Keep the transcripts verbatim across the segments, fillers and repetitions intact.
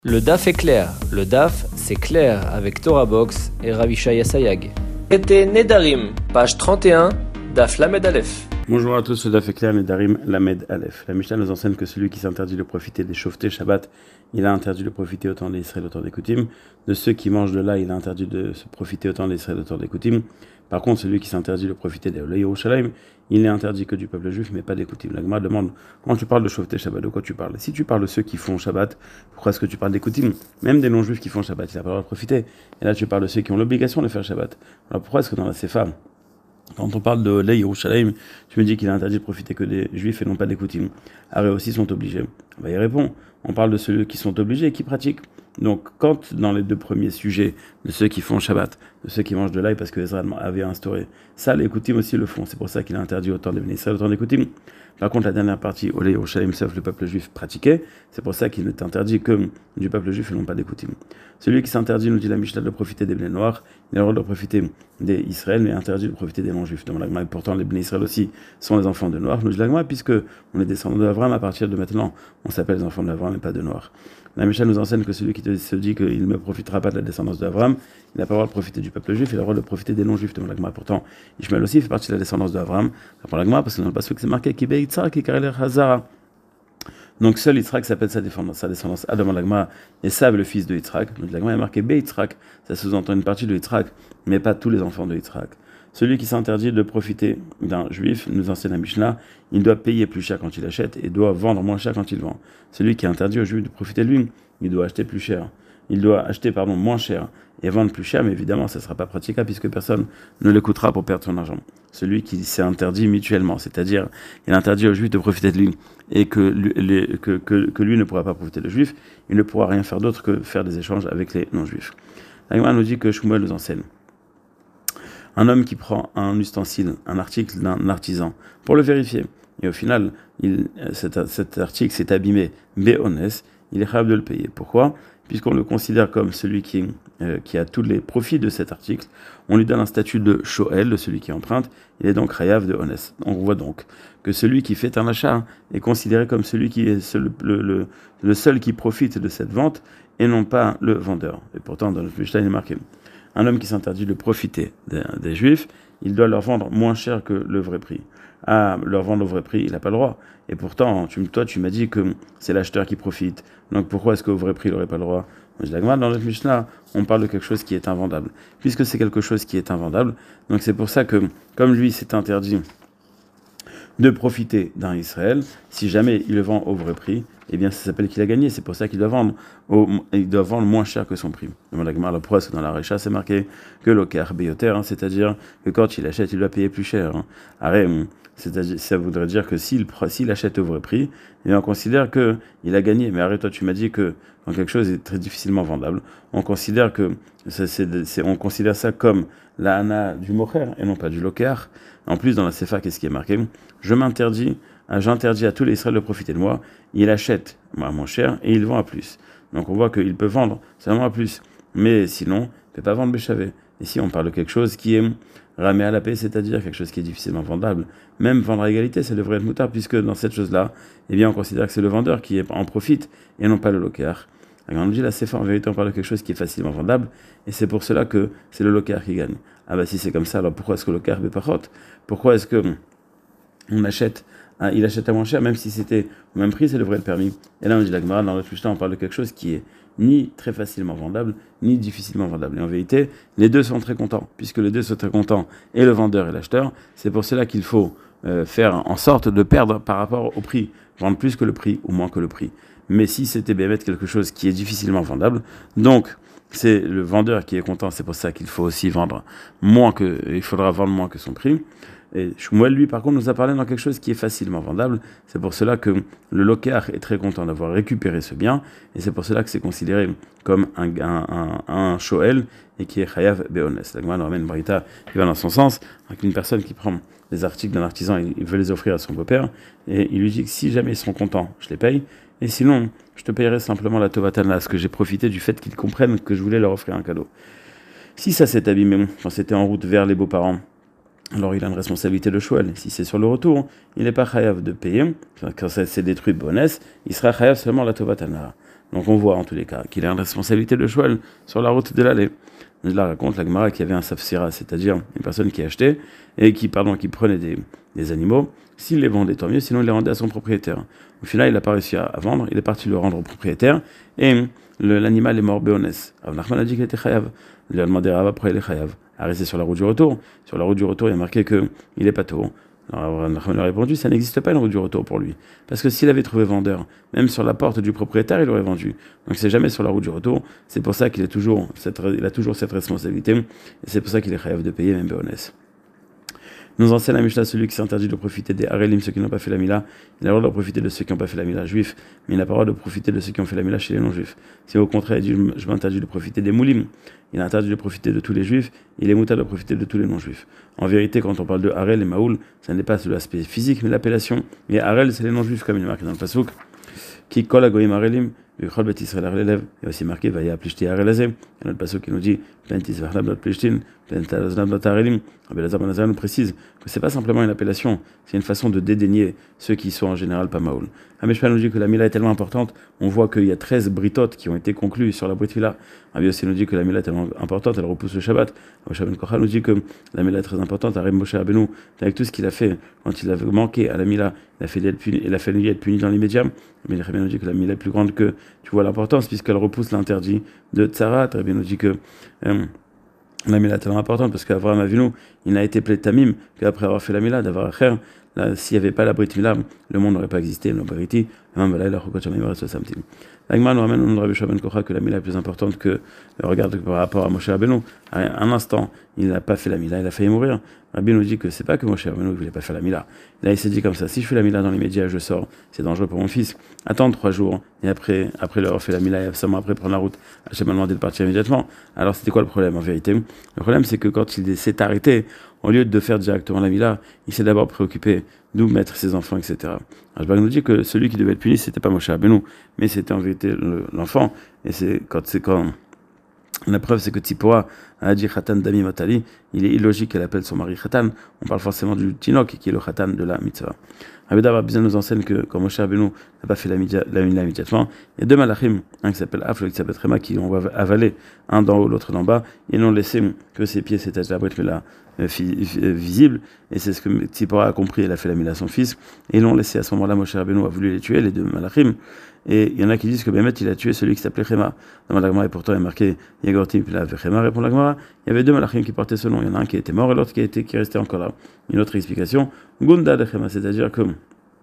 Le D A F est clair. Le D A F, c'est clair avec Torah Box et Ravishaya Sayag. Traité Nedarim, page trente et un, D A F Lamed Aleph. Bonjour à tous, le D A F est clair, Nedarim Lamed Aleph. La Mishnah nous enseigne que celui qui s'interdit de profiter des chauvetés Shabbat, il a interdit de profiter autant d'Israël, autant des Koutim. De ceux qui mangent de là, il a interdit de se profiter autant d'Israël, autant des Koutim. Par contre, celui qui s'interdit de profiter des Yerushalayim, il n'est interdit que du peuple juif, mais pas des Koutim. La Gemara demande, quand tu parles de chauveté Shabbat, de quoi tu parles? Si tu parles de ceux qui font Shabbat, pourquoi est-ce que tu parles des Koutim? Même des non-juifs qui font Shabbat, il n'a pas le droit de profiter. Et là, tu parles de ceux qui ont l'obligation de faire Shabbat. Alors pourquoi est-ce que dans la Sefa, quand on parle de l'Ei Yerushalayim, tu me dis qu'il est interdit de profiter que des juifs et non pas des Koutim? Ah, eux aussi sont obligés. Bah, il répond, on parle de ceux qui sont obligés et qui pratiquent. Donc, quand dans les deux premiers sujets, de ceux qui font Shabbat, de ceux qui mangent de l'ail parce que Ezra avait instauré, ça, les Koutim aussi le font. C'est pour ça qu'il a interdit autant des Bnei Israël, autant des Koutim. Par contre, la dernière partie, Olé Yerushalayim, sauf le peuple juif pratiquait, c'est pour ça qu'il n'est interdit que du peuple juif et non pas des Koutim. Celui qui s'interdit, nous dit la Mishnah, de profiter des Bnei Noirs, il a le droit de profiter des Israël, mais interdit de profiter des non-juifs. Donc, et pourtant, les Bnei Israël aussi sont les enfants de Noirs. Nous dit la puisque on est descendants de Avram, à partir de maintenant, on s'appelle les enfants de Avram et pas de Noirs. La Mishnah nous enseigne que celui qui te, se dit qu'il ne profitera pas de la descendance d'Avram, il n'a pas le droit de profiter du peuple juif, il a le droit de profiter des non-juifs. De l'Agma. Pourtant, Ishmael aussi fait partie de la descendance d'Avram. Pour l'Agma, parce que dans le passage c'est marqué Kibé Yitzhak et Karel Hazara. Donc seul Yitzhak s'appelle sa descendance, sa descendance Adam l'Agma et Sab le fils de Yitzhak. Donc l'Agma est marqué Bé Yitzhak, ça sous-entend une partie de Yitzhak, mais pas tous les enfants de Yitzhak. Celui qui s'interdit de profiter d'un juif, nous enseigne la Mishnah, il doit payer plus cher quand il achète et doit vendre moins cher quand il vend. Celui qui est interdit au juif de profiter de lui, il doit acheter plus cher. Il doit acheter pardon, moins cher et vendre plus cher, mais évidemment, ça ne sera pas praticable puisque personne ne l'écoutera pour perdre son argent. Celui qui s'est interdit mutuellement, c'est-à-dire il interdit au juif de profiter de lui et que lui, que, que, que lui ne pourra pas profiter de juif, il ne pourra rien faire d'autre que faire des échanges avec les non-juifs. La Gemara nous dit que Shmuel nous enseigne. Un homme qui prend un ustensile, un article d'un artisan, pour le vérifier, et au final, il, cet, cet article s'est abîmé, béhonès, il est capable de le payer. Pourquoi? Puisqu'on le considère comme celui qui, euh, qui a tous les profits de cet article, on lui donne un statut de shoel, de celui qui emprunte, il est donc chayav de honest. On voit donc que celui qui fait un achat est considéré comme celui qui est seul, le, le, le seul qui profite de cette vente, et non pas le vendeur. Et pourtant, dans le Mishnah, il est marqué. Un homme qui s'interdit de profiter des, des juifs, il doit leur vendre moins cher que le vrai prix. Ah, leur vendre au vrai prix, il n'a pas le droit. Et pourtant, tu, toi, tu m'as dit que c'est l'acheteur qui profite. Donc pourquoi est-ce qu'au vrai prix, il n'aurait pas le droit? Dans notre Mishnah, on parle de quelque chose qui est invendable. Puisque c'est quelque chose qui est invendable, donc c'est pour ça que, comme lui, c'est interdit de profiter d'un Israël, si jamais il le vend au vrai prix, eh bien ça s'appelle qu'il a gagné, c'est pour ça qu'il doit vendre au, il doit vendre moins cher que son prix. Alors pourquoi est-ce que dans la Recha c'est marqué que l'okar beyoter, hein, c'est-à-dire que quand il achète, il doit payer plus cher. Hein. Arrête, c'est-à-dire, ça voudrait dire que s'il, s'il achète au vrai prix, eh on considère qu'il a gagné. Mais arrête, toi tu m'as dit que quand quelque chose est très difficilement vendable, on considère que ça, c'est, c'est, on considère ça comme la hana du mocher et non pas du lokar. En plus, dans la Sefa, qu'est-ce qui est marqué? Je m'interdis, j'interdis à tous les Israël de profiter de moi. Il achète à moins cher et il vend à plus. Donc on voit qu'il peut vendre seulement à plus. Mais sinon, il ne peut pas vendre béchavé. Ici, on parle de quelque chose qui est ramé à la paix, c'est-à-dire quelque chose qui est difficilement vendable. Même vendre à égalité, ça devrait être moutard, puisque dans cette chose-là, eh bien, on considère que c'est le vendeur qui en profite et non pas le locar. Alors on nous dit la Sefa, en vérité, on parle de quelque chose qui est facilement vendable, et c'est pour cela que c'est le locar qui gagne. Ah bah si c'est comme ça, alors pourquoi est-ce que le locar n'est pas faute? Pourquoi est-ce que on achète, hein, il achète à moins cher, même si c'était au même prix, ça devrait être permis. Et là, on dit la Gemara, dans notre Mishnah, on parle de quelque chose qui est ni très facilement vendable, ni difficilement vendable. Et en vérité, les deux sont très contents, puisque les deux sont très contents, et le vendeur et l'acheteur. C'est pour cela qu'il faut euh, faire en sorte de perdre par rapport au prix, vendre plus que le prix ou moins que le prix. Mais si c'était bien mettre quelque chose qui est difficilement vendable, donc c'est le vendeur qui est content, c'est pour ça qu'il faut aussi vendre moins que, il faudra vendre moins que son prix. Et Shmuel, lui, par contre, nous a parlé dans quelque chose qui est facilement vendable. C'est pour cela que le lokar est très content d'avoir récupéré ce bien, et c'est pour cela que c'est considéré comme un, un, un, un shoel, et qui est chayav be'ones. La Gemara nous ramène une barita qui va dans son sens, avec une personne qui prend des articles d'un artisan, il veut les offrir à son beau-père, et il lui dit que si jamais ils sont contents, je les paye, et sinon, je te payerai simplement la tovatana, parce que j'ai profité du fait qu'ils comprennent que je voulais leur offrir un cadeau. Si ça s'est abîmé, quand c'était en route vers les beaux-parents, alors il a une responsabilité de shoel. Si c'est sur le retour, il n'est pas chayav de payer. Quand ça s'est détruit de bonesse, il sera chayav seulement la tovatana. Donc on voit en tous les cas qu'il a une responsabilité de Shmuel sur la route de l'allée. Je la raconte la Gemara qu'il y avait un safsira, c'est-à-dire une personne qui achetait et qui, pardon, qui prenait des, des animaux. S'il les vendait, tant mieux, sinon il les rendait à son propriétaire. Au final, il n'a pas réussi à, à vendre, il est parti le rendre au propriétaire et le, l'animal est mort béonès. Rav Nachman a dit qu'il était chayav. Il a demandé à Rav après il est chayav. À rester sur la route du retour. Sur la route du retour, il y a marqué qu'il est pas tôt. Alors Rav Nachman lui a répondu, ça n'existe pas une route du retour pour lui. Parce que s'il avait trouvé vendeur, même sur la porte du propriétaire, il aurait vendu. Donc c'est jamais sur la route du retour. C'est pour ça qu'il est toujours cette, il a toujours cette responsabilité. Et c'est pour ça qu'il est chayav de payer même béonès. Nous enseigne la Mishnah, celui qui s'interdit de profiter des Harelim, ceux qui n'ont pas fait la Mila, il a le droit de profiter de ceux qui n'ont pas fait la Mila juifs, mais il n'a pas le droit de profiter de ceux qui ont fait la Mila chez les non-juifs. Si au contraire il dit je m'interdis de profiter des Moulim, il a interdit de profiter de tous les juifs, il est mouta de profiter de tous les non-juifs. En vérité, quand on parle de Harel et Maoul, ça n'est pas l'aspect physique, mais l'appellation. Mais Harel, c'est les non-juifs, comme il est marqué dans le Pasuk, qui colle à Goïm Harelim. Il y a aussi marqué Vaya Plishti Harelazé. Il y a notre passage qui nous dit Pentis Vahnab Plishtin, Pentas Harelim. Rabbi Elazar ben Azariah nous précise que ce n'est pas simplement une appellation, c'est une façon de dédaigner ceux qui sont en général pas maoul. Amishpa nous dit que la Mila est tellement importante, on voit qu'il y a treize britotes qui ont été conclues sur la Brit Mila. Rabbi aussi nous dit que la Mila est tellement importante, elle repousse le Shabbat. Moshe ben Kocha nous dit que la Mila est très importante, Arem Moshe Rabbeinu, avec tout ce qu'il a fait quand il a manqué à la Mila, il a fait être puni, il a fallu être puni dans l'immédiat. Mais Rabbi nous dit que la Mila est plus grande que, tu vois l'importance, puisqu'elle repousse l'interdit de Tzarat. Rabbi nous dit que euh, la Mila est tellement importante parce qu'Avraham Avinu, il n'a été plaidé Tamim qu'après avoir fait la Mila, d'avoir à faire. Là, s'il n'y avait pas la Brit Mila, le monde n'aurait pas existé, la vérité. La Gemara nous ramène au nom de Rabbi Shua ben Kocha que la Mila est plus importante que, regarde par rapport à Moshe Rabbeinu. À un instant, il n'a pas fait la Mila, il a failli mourir. Rabbi nous dit que c'est pas que Moshe Rabbeinu ne voulait pas faire la Mila. Là, il s'est dit comme ça, si je fais la Mila dans les médias, je sors, c'est dangereux pour mon fils. Attendre trois jours, et après, après leur fait la Mila, et seulement après prendre la route, Hachem m'a demandé de partir immédiatement. Alors, c'était quoi le problème, en vérité? Le problème, c'est que quand il s'est arrêté, au lieu de faire directement la Mila, il s'est d'abord préoccupé d'où mettre ses enfants, et cetera. Rajbag nous dit que celui qui devait être puni, c'était pas Moshe Rabbeinu, mais c'était en vérité le, l'enfant. Et c'est quand c'est quand la preuve, c'est que Tzipora a dit Khatan Dami Matali, il est illogique qu'elle appelle son mari Khatan. On parle forcément du Tinok, qui est le Khatan de la mitzvah. Rabbi Davar Bizan nous enseigne que quand Moshe Rabbeinu n'a pas fait la Mila immédiatement, il y a deux malachim, un qui s'appelle Af, l'autre qui s'appelle Trema, qui ont avalé, un d'en haut, l'autre d'en bas. Ils n'ont laissé que ses pieds, c'était la Brit Mila visible, et c'est ce que Tzipora a compris, elle a fait la Mila à son fils, et ils l'ont laissé. À ce moment-là, Moshe Rabbeinu a voulu les tuer, les deux malachim, et il y en a qui disent que Bémet, il a tué celui qui s'appelait Chema. Dans la Gemara, et pourtant il est marqué Yagortim, puis là, Chema répond la Gemara, il y avait deux malachim qui portaient ce nom, il y en a un qui était mort et l'autre qui, était, qui restait encore là. Une autre explication, Gunda de Chema, c'est-à-dire que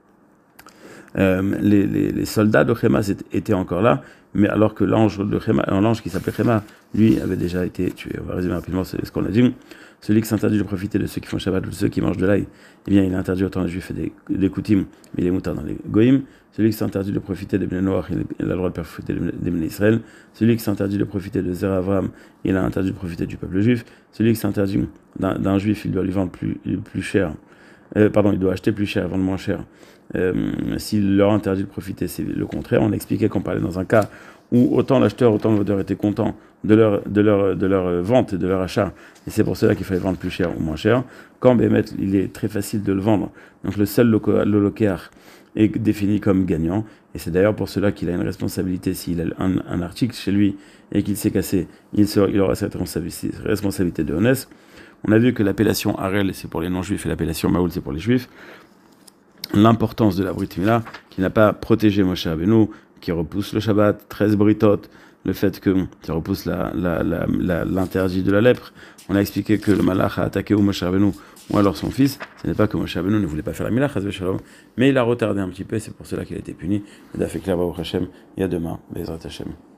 Euh, les, les, les soldats de Chema étaient encore là, mais alors que l'ange de Chema, l'ange qui s'appelait Chema, lui avait déjà été tué. On va résumer rapidement ce, ce qu'on a dit. Celui qui s'interdit de profiter de ceux qui font Shabbat ou de ceux qui mangent de l'ail, eh bien il est interdit autant les juifs et des, des coutumes, mais il est moutard dans les goïm. Celui qui s'interdit de profiter des Bnei Noach, il a le droit de profiter des Bnei Israël. Celui qui s'interdit de profiter de Zera Avram, il a interdit de profiter du peuple juif. Celui qui s'interdit d'un, d'un juif, il doit lui vendre plus, plus cher. Euh, pardon, il doit acheter plus cher, vendre moins cher. Euh, s'il leur interdit de profiter, c'est le contraire. On a expliqué qu'on parlait dans un cas où autant l'acheteur, autant le vendeur était content de leur, de leur, de leur vente et de leur achat, et c'est pour cela qu'il fallait vendre plus cher ou moins cher. Quand Bémet, il est très facile de le vendre, donc le seul lolokéar est défini comme gagnant, et c'est d'ailleurs pour cela qu'il a une responsabilité. S'il a un, un article chez lui et qu'il s'est cassé, il, sera, il aura cette responsabilité de honnête. On a vu que l'appellation Harel, c'est pour les non-juifs, et l'appellation Maoul, c'est pour les juifs. L'importance de la Brit Mila, qui n'a pas protégé Moshe Rabbeinu, qui repousse le Shabbat, treize britotes, le fait que ça repousse la, la, la, la, l'interdit de la lèpre. On a expliqué que le Malach a attaqué ou Moshe Rabbeinu, ou alors son fils. Ce n'est pas que Moshe Rabbeinu ne voulait pas faire la Mila, mais il a retardé un petit peu, c'est pour cela qu'il a été puni. Le Daf est clair, Baruch Hashem, il y a demain, Bezrat Hashem.